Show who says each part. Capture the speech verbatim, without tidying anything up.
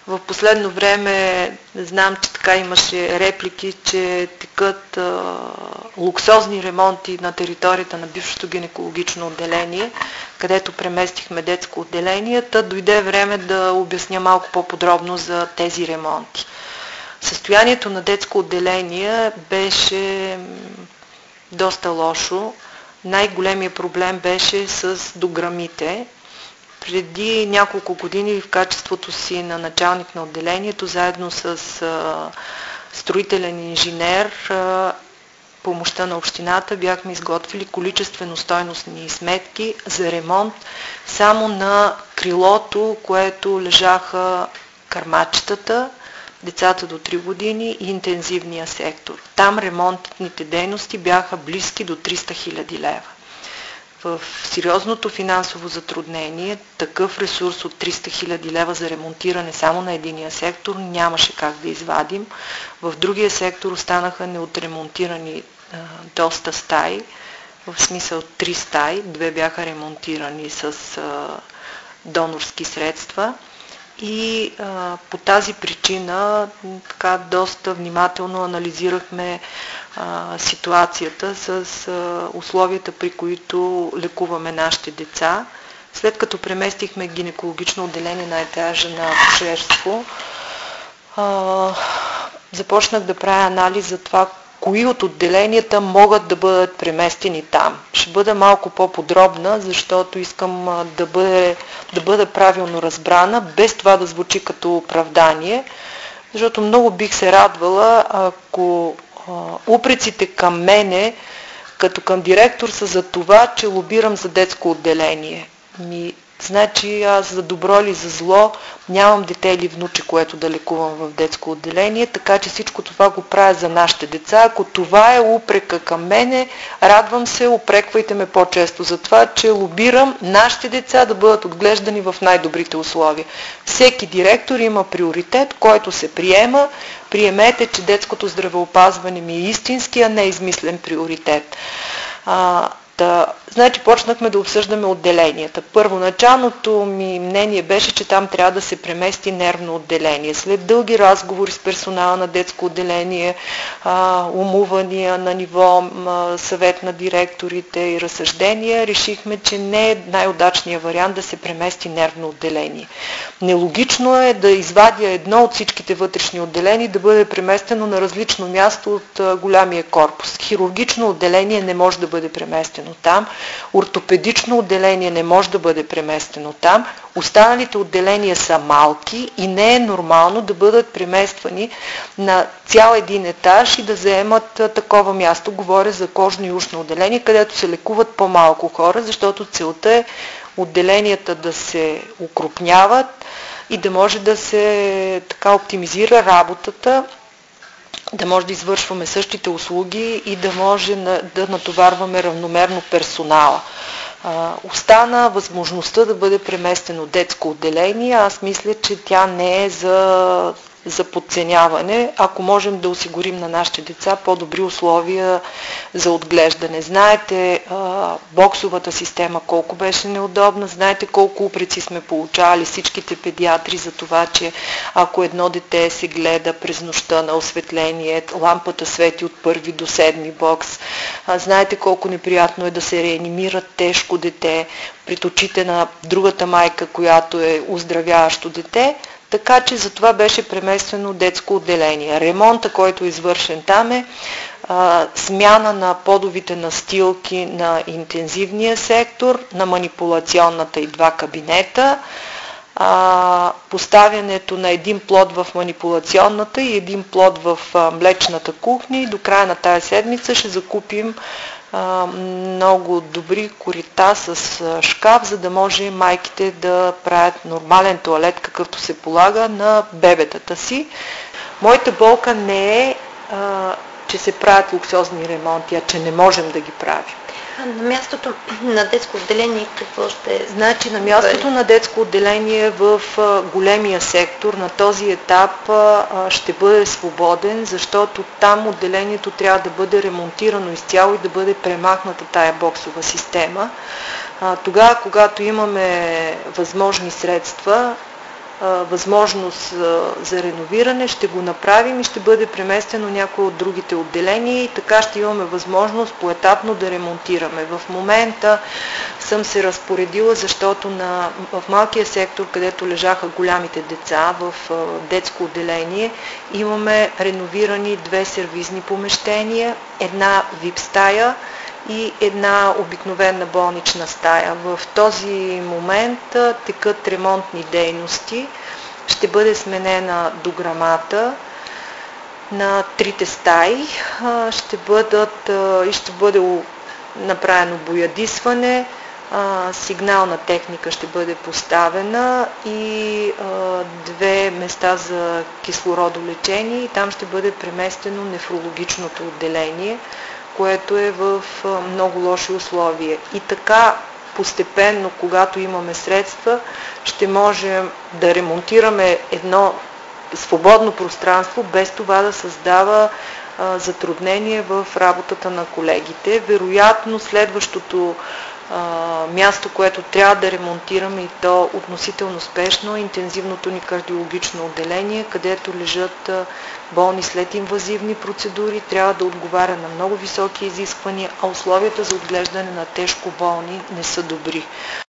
Speaker 1: В последно време знам, че така имаше реплики, че текат а, луксозни ремонти на територията на бившето гинекологично отделение, където преместихме детско отделение. Та дойде време да обясня малко по-подробно за тези ремонти. Състоянието на детско отделение беше доста лошо. Най-големият проблем беше с дограмите. Преди няколко години в качеството си на началник на отделението, заедно с а, строителен инженер, а, помощта на общината, бяхме изготвили количествено-стойностни сметки за ремонт само на крилото, което лежаха кърмачетата, децата до три години и интензивния сектор. Там ремонтните дейности бяха близки до триста хиляди лева. В сериозното финансово затруднение такъв ресурс от триста хиляди лева за ремонтиране само на единия сектор нямаше как да извадим. В другия сектор останаха неотремонтирани а, доста стаи, в смисъл три стаи, две бяха ремонтирани с а, донорски средства. И а, по тази причина така доста внимателно анализирахме а, ситуацията с а, условията, при които лекуваме нашите деца. След като преместихме гинекологично отделение на етажа на акушерство, а, започнах да правя анализ за това, кои от отделенията могат да бъдат преместени там. Ще бъда малко по-подробна, защото искам да, бъде, да бъда правилно разбрана, без това да звучи като оправдание, защото много бих се радвала, ако а, упреците към мене, като към директор, са за това, че лобирам за детско отделение. Ми, значи аз за добро или за зло нямам дете или внуче, което да лекувам в детско отделение, така че всичко това го правя за нашите деца. Ако това е упрека към мене, радвам се, упреквайте ме по-често за това, че лобирам нашите деца да бъдат отглеждани в най-добрите условия. Всеки директор има приоритет, който се приема. Приемете, че детското здравеопазване ми е истински, а не измислен приоритет. А, Да, значи почнахме да обсъждаме отделенията. Първоначалното ми мнение беше, че там трябва да се премести нервно отделение. След дълги разговори с персонала на детско отделение, а, умувания на ниво а, съвет на директорите и разсъждения, решихме, че не е най-удачният вариант да се премести нервно отделение. Нелогично е да извадя едно от всичките вътрешни отделения и да бъде преместено на различно място от а, голямия корпус. Хирургично отделение не може да бъде преместено там, ортопедично отделение не може да бъде преместено там, останалите отделения са малки и не е нормално да бъдат премествани на цял един етаж и да заемат а, такова място. Говоря за кожно и ушно отделение, където се лекуват по-малко хора, защото целта е отделенията да се укрупняват и да може да се така оптимизира работата, да може да извършваме същите услуги и да може да натоварваме равномерно персонала. Остана възможността да бъде преместено детско отделение. Аз мисля, че тя не е за, за подценяване, ако можем да осигурим на нашите деца по-добри условия за отглеждане. Знаете боксовата система колко беше неудобна, знаете колко упреци сме получавали всичките педиатри за това, че ако едно дете се гледа през нощта на осветление, лампата свети от първи до седми бокс. Знаете колко неприятно е да се реанимира тежко дете пред очите на другата майка, която е оздравяващо дете. Така че за това беше преместено детско отделение. Ремонта, който е извършен там, е а, смяна на подовите настилки на интензивния сектор, на манипулационната и два кабинета, а, поставянето на един плод в манипулационната и един плод в а, млечната кухня и до края на тая седмица ще закупим а, много добри корита с а, шкаф, за да може майките да правят нормален тоалет, какъвто се полага на бебетата си. Моята болка не е, а, че се правят луксозни ремонти, а че не можем да ги правим.
Speaker 2: На мястото на детско отделение какво ще...
Speaker 1: Значи на мястото на детско отделение в а, големия сектор на този етап а, ще бъде свободен, защото там отделението трябва да бъде ремонтирано изцяло и да бъде премахната тая боксова система. А, тогава, когато имаме възможни средства, възможност за реновиране, ще го направим и ще бъде преместено някое от другите отделения и така ще имаме възможност поетапно да ремонтираме. В момента съм се разпоредила, защото на, в малкия сектор, където лежаха голямите деца, в детско отделение, имаме реновирани две сервизни помещения, една вип стая и една обикновена болнична стая. В този момент текат ремонтни дейности. Ще бъде сменена дограмата на трите стаи. Ще бъдат, и ще бъде направено боядисване, сигнална техника ще бъде поставена и две места за кислородолечение и там ще бъде преместено нефрологичното отделение, което е в много лоши условия. И така постепенно, когато имаме средства, ще можем да ремонтираме едно свободно пространство, без това да създава а, затруднение в работата на колегите. Вероятно следващото а, място, което трябва да ремонтираме и то относително спешно, е интензивното ни кардиологично отделение, където лежат а, болни след инвазивни процедури, трябва да отговаря на много високи изисквания, а условията за отглеждане на тежко болни не са добри.